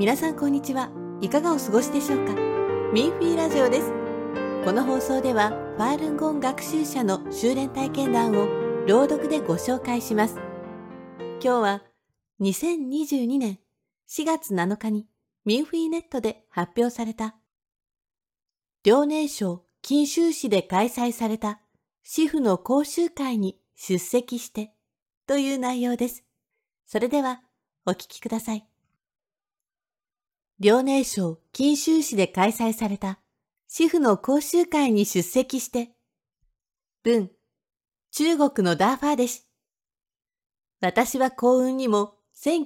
皆さんこんにちは。いかがお過ごしでしょうか。ミンフィーラジオです。この放送ではファールンゴン学習者の修練体験談を朗読でご紹介します。今日は2022年4月7日にミンフィーネットで発表された遼寧省錦州市で開催された主婦の講習会に出席してという内容です。それではお聞きください。遼寧省錦州市で開催された主婦の講習会に出席して。文、中国のダーファーでし。私は幸運にも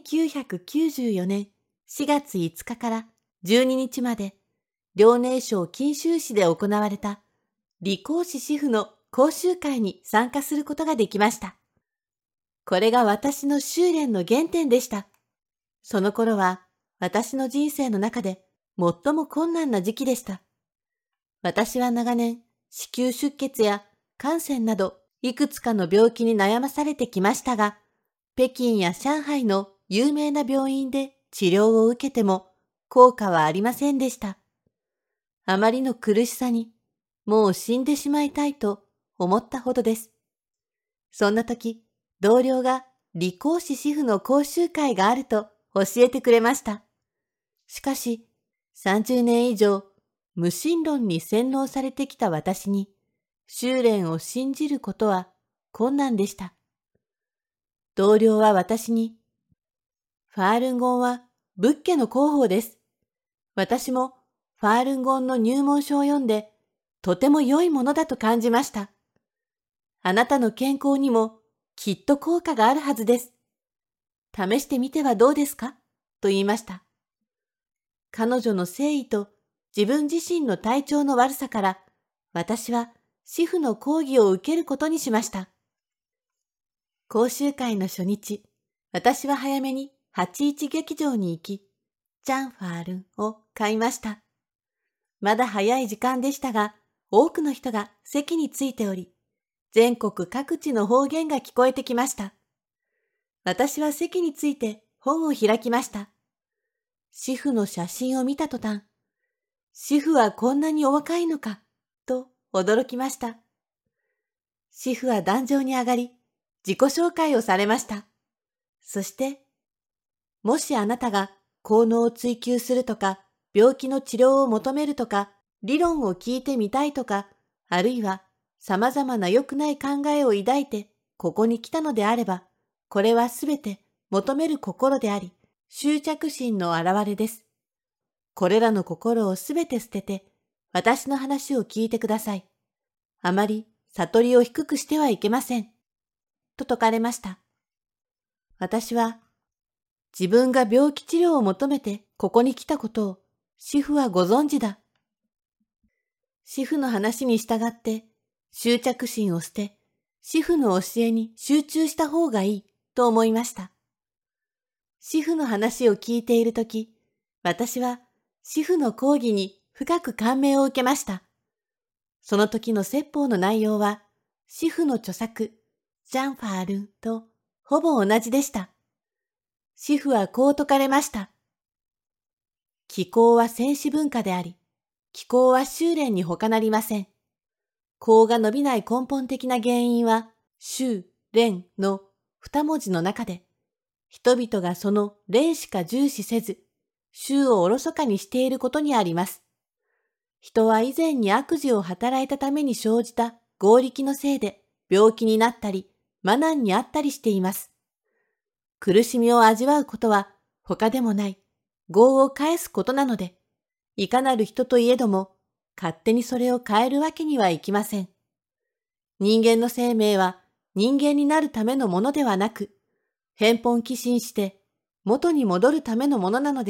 1994年4月5日から12日まで遼寧省錦州市で行われた理工士主婦の講習会に参加することができました。これが私の修練の原点でした。その頃は私の人生の中で最も困難な時期でした。私は長年、子宮出血や感染などいくつかの病気に悩まされてきましたが、北京や上海の有名な病院で治療を受けても効果はありませんでした。あまりの苦しさに、もう死んでしまいたいと思ったほどです。そんな時、同僚が理工士主婦の講習会があると教えてくれました。しかし、30年以上、無神論に洗脳されてきた私に、修練を信じることは困難でした。同僚は私に、ファールンゴンは仏家の広報です。私もファールンゴンの入門書を読んで、とても良いものだと感じました。あなたの健康にもきっと効果があるはずです。試してみてはどうですかと言いました。彼女の誠意と自分自身の体調の悪さから、私は主婦の講義を受けることにしました。講習会の初日、私は早めに81劇場に行き、チャンファールンを買いました。まだ早い時間でしたが、多くの人が席についており、全国各地の方言が聞こえてきました。私は席について本を開きました。主婦の写真を見た途端、主婦はこんなにお若いのか、と驚きました。主婦は壇上に上がり、自己紹介をされました。そして、もしあなたが効能を追求するとか、病気の治療を求めるとか、理論を聞いてみたいとか、あるいは様々な良くない考えを抱いて、ここに来たのであれば、これはすべて求める心であり、執着心の表れです。これらの心をすべて捨てて、私の話を聞いてください。あまり悟りを低くしてはいけません。と説かれました。私は、自分が病気治療を求めてここに来たことを、主婦はご存知だ。主婦の話に従って、執着心を捨て、主婦の教えに集中した方がいいと思いました。主婦の話を聞いているとき、私は主婦の講義に深く感銘を受けました。その時の説法の内容は、主婦の著作、ジャンファールンとほぼ同じでした。主婦はこう説かれました。気候は戦士文化であり、気候は修練に他なりません。功が伸びない根本的な原因は、修練の二文字の中で、人々がその練しか重視せず、修をおろそかにしていることにあります。人は以前に悪事を働いたために生じた業力のせいで病気になったり、麻難にあったりしています。苦しみを味わうことは他でもない業を返すことなので、いかなる人といえども勝手にそれを変えるわけにはいきません。人間の生命は人間になるためのものではなく、返本寄進して元に戻るためのものなのです。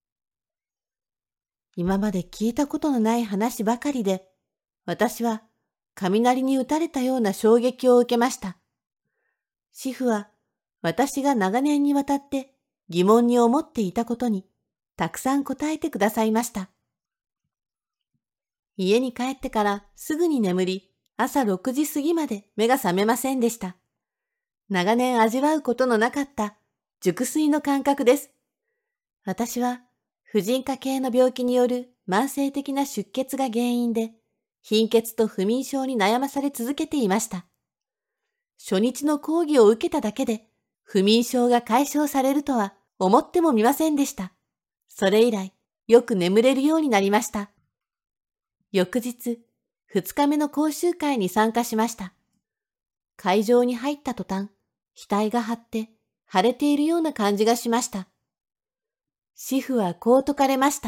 今まで聞いたことのない話ばかりで、私は雷に打たれたような衝撃を受けました。主婦は私が長年にわたって疑問に思っていたことにたくさん答えてくださいました。家に帰ってからすぐに眠り、朝6時過ぎまで目が覚めませんでした。長年味わうことのなかった熟睡の感覚です。私は婦人科系の病気による慢性的な出血が原因で、貧血と不眠症に悩まされ続けていました。初日の講義を受けただけで、不眠症が解消されるとは思ってもみませんでした。それ以来、よく眠れるようになりました。翌日、2日目の講習会に参加しました。会場に入った途端、額が張って腫れているような感じがしました。師父はこう説かれました。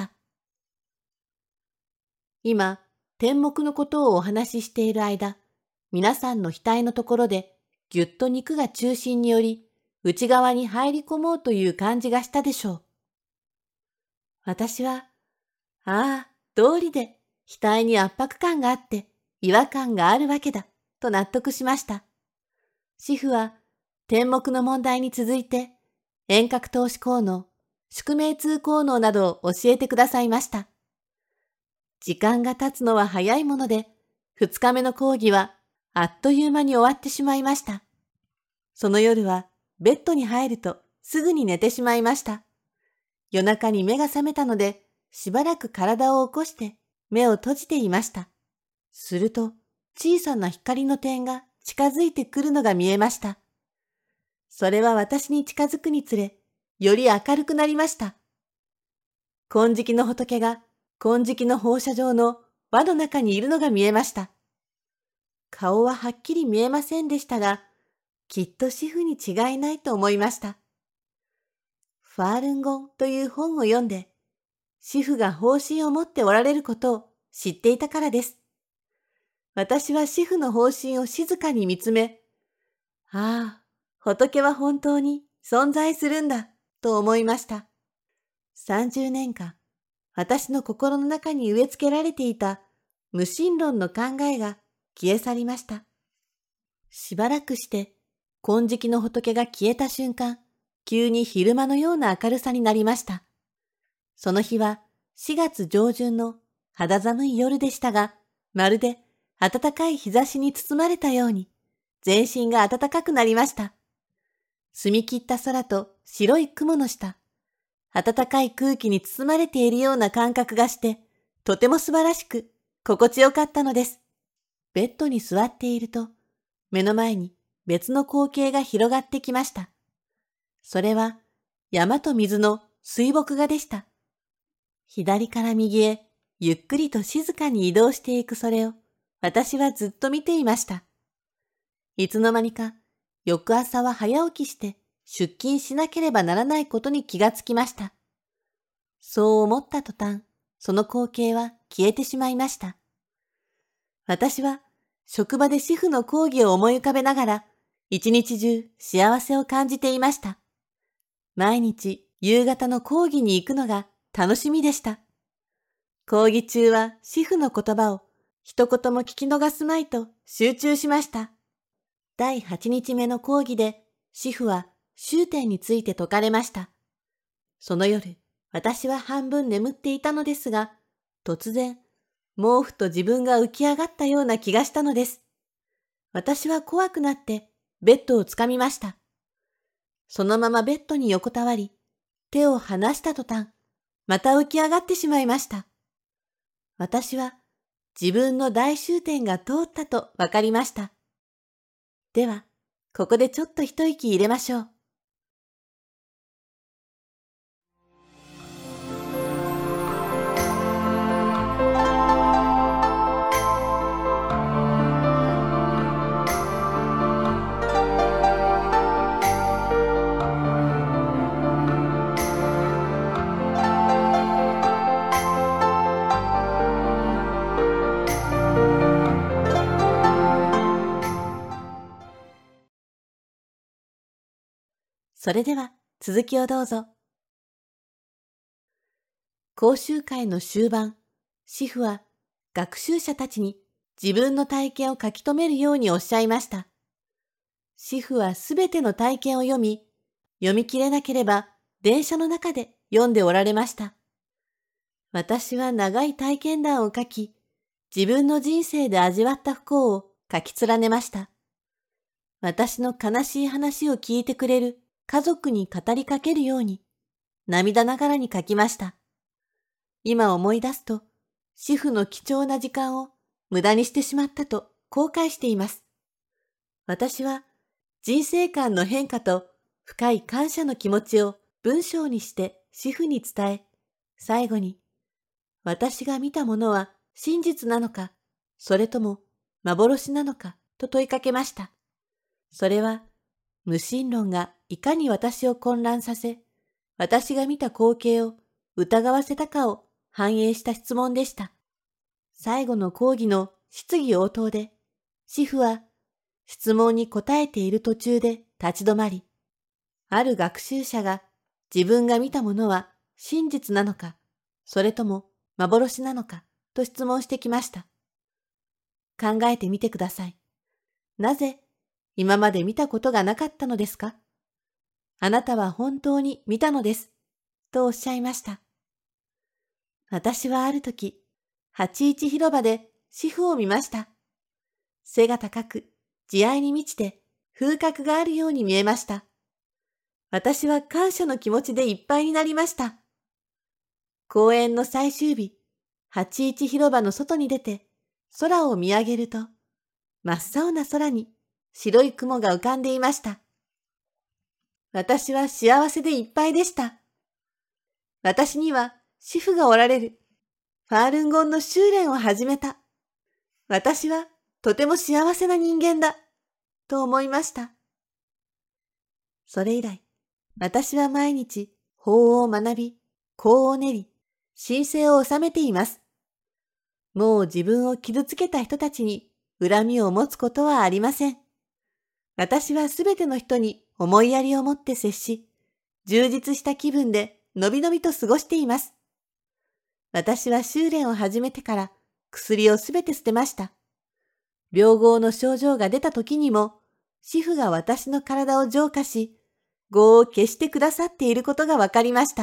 今、天目のことをお話ししている間、皆さんの額のところでぎゅっと肉が中心により、内側に入り込もうという感じがしたでしょう。私は、ああ、道理で額に圧迫感があって違和感があるわけだ、と納得しました。師父は、天目の問題に続いて、遠隔透視効能、宿命痛効能などを教えてくださいました。時間が経つのは早いもので、2日目の講義はあっという間に終わってしまいました。その夜はベッドに入るとすぐに寝てしまいました。夜中に目が覚めたので、しばらく体を起こして目を閉じていました。すると小さな光の点が近づいてくるのが見えました。それは私に近づくにつれ、より明るくなりました。金色の仏が金色の放射状の輪の中にいるのが見えました。顔ははっきり見えませんでしたが、きっと師父に違いないと思いました。ファールンゴンという本を読んで、師父が方針を持っておられることを知っていたからです。私は師父の方針を静かに見つめ、ああ、仏は本当に存在するんだと思いました。30年間、私の心の中に植え付けられていた無神論の考えが消え去りました。しばらくして、金色の仏が消えた瞬間、急に昼間のような明るさになりました。その日は4月上旬の肌寒い夜でしたが、まるで暖かい日差しに包まれたように、全身が暖かくなりました。澄み切った空と白い雲の下、暖かい空気に包まれているような感覚がして、とても素晴らしく、心地よかったのです。ベッドに座っていると、目の前に別の光景が広がってきました。それは山と水の水墨画でした。左から右へゆっくりと静かに移動していくそれを私はずっと見ていました。いつの間にか翌朝は早起きして出勤しなければならないことに気がつきました。そう思った途端、その光景は消えてしまいました。私は職場で師父の講義を思い浮かべながら、一日中幸せを感じていました。毎日夕方の講義に行くのが楽しみでした。講義中は師父の言葉を一言も聞き逃すまいと集中しました。第8日目の講義で師父は宗典について説かれました。その夜、私は半分眠っていたのですが、突然、毛布と自分が浮き上がったような気がしたのです。私は怖くなってベッドをつかみました。そのままベッドに横たわり、手を離した途端、また浮き上がってしまいました。私は自分の大終点が通ったとわかりました。では、ここでちょっと一息入れましょう。それでは続きをどうぞ。講習会の終盤、師父は学習者たちに自分の体験を書き留めるようにおっしゃいました。師父はすべての体験を読み切れなければ電車の中で読んでおられました。私は長い体験談を書き、自分の人生で味わった不幸を書き連ねました。私の悲しい話を聞いてくれる家族に語りかけるように、涙ながらに書きました。 今思い出すと、主婦の貴重な時間を無駄にしてしまったと後悔しています。私は人生観の変化と深い感謝の気持ちを文章にして主婦に伝え、最後に、私が見たものは真実なのか、それとも幻なのかと問いかけました。それは、無神論がいかに私を混乱させ、私が見た光景を疑わせたかを反映した質問でした。最後の講義の質疑応答で、主婦は質問に答えている途中で立ち止まり、ある学習者が自分が見たものは真実なのか、それとも幻なのかと質問してきました。考えてみてください。なぜ今まで見たことがなかったのですか？あなたは本当に見たのです。とおっしゃいました。私はあるとき、8-1広場で主婦を見ました。背が高く、慈愛に満ちて、風格があるように見えました。私は感謝の気持ちでいっぱいになりました。公演の最終日、8-1広場の外に出て、空を見上げると、真っ青な空に白い雲が浮かんでいました。私は幸せでいっぱいでした。私には主婦がおられる。ファールンゴンの修練を始めた。私はとても幸せな人間だ。と思いました。それ以来、私は毎日法を学び、功を練り、神聖を収めています。もう自分を傷つけた人たちに恨みを持つことはありません。私はすべての人に思いやりを持って接し、充実した気分でのびのびと過ごしています。私は修練を始めてから薬をすべて捨てました。病号の症状が出た時にも、主婦が私の体を浄化し、業を消してくださっていることがわかりました。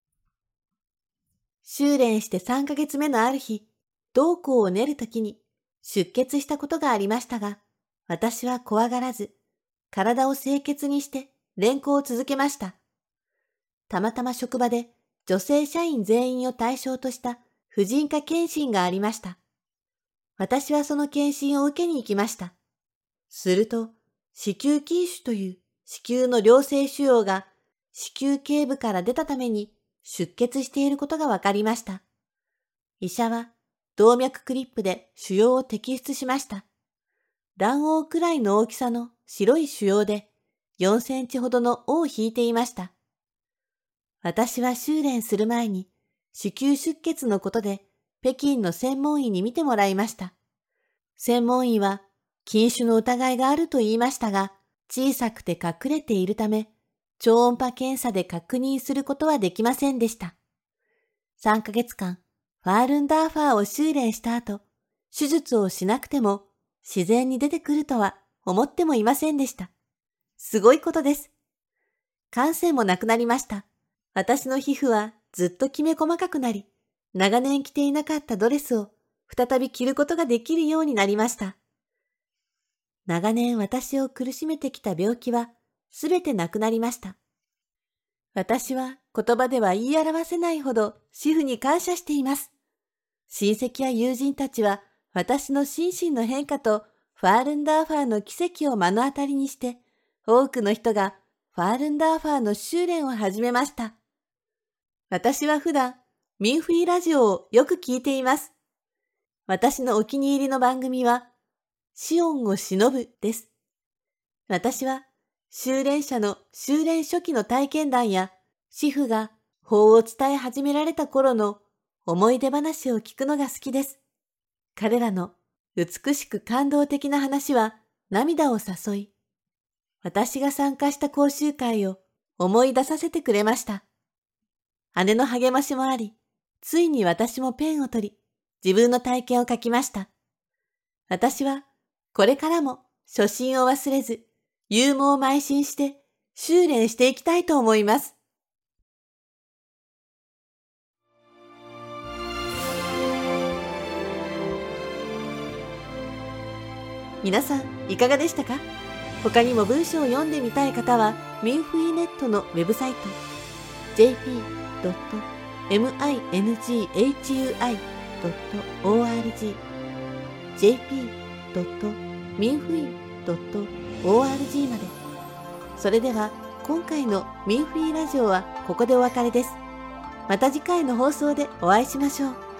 修練して3ヶ月目のある日、道行を練る時に出血したことがありましたが、私は怖がらず、体を清潔にして練行を続けました。たまたま職場で女性社員全員を対象とした婦人科検診がありました。私はその検診を受けに行きました。すると、子宮筋腫という子宮の良性腫瘍が子宮頸部から出たために出血していることがわかりました。医者は動脈クリップで腫瘍を摘出しました。卵黄くらいの大きさの白い腫瘍で4センチほどの尾を引いていました。私は修練する前に子宮出血のことで北京の専門医に診てもらいました。専門医は筋腫の疑いがあると言いましたが、小さくて隠れているため、超音波検査で確認することはできませんでした。3ヶ月間、ファールンダーファーを修練した後、手術をしなくても自然に出てくるとは思ってもいませんでした。すごいことです。汗腺もなくなりました。私の皮膚はずっときめ細かくなり、長年着ていなかったドレスを再び着ることができるようになりました。長年私を苦しめてきた病気はすべてなくなりました。私は言葉では言い表せないほど主婦に感謝しています。親戚や友人たちは私の心身の変化とファールンダーファーの奇跡を目の当たりにして、多くの人がファールンダーファーの修練を始めました。私は普段、ミンフィーラジオをよく聞いています。私のお気に入りの番組は、シオンを忍ぶです。私は、修練者の修練初期の体験談や、主婦が法を伝え始められた頃の思い出話を聞くのが好きです。彼らの美しく感動的な話は涙を誘い、私が参加した講習会を思い出させてくれました。姉の励ましもあり、ついに私もペンを取り、自分の体験を書きました。私は、これからも初心を忘れず、勇猛を邁進して、修練していきたいと思います。皆さん、いかがでしたか？他にも文章を読んでみたい方は、ミンフィーネットのウェブサイト、jp.org minghui.org jp.minfui.org まで。それでは今回のミンフィーラジオはここでお別れです。また次回の放送でお会いしましょう。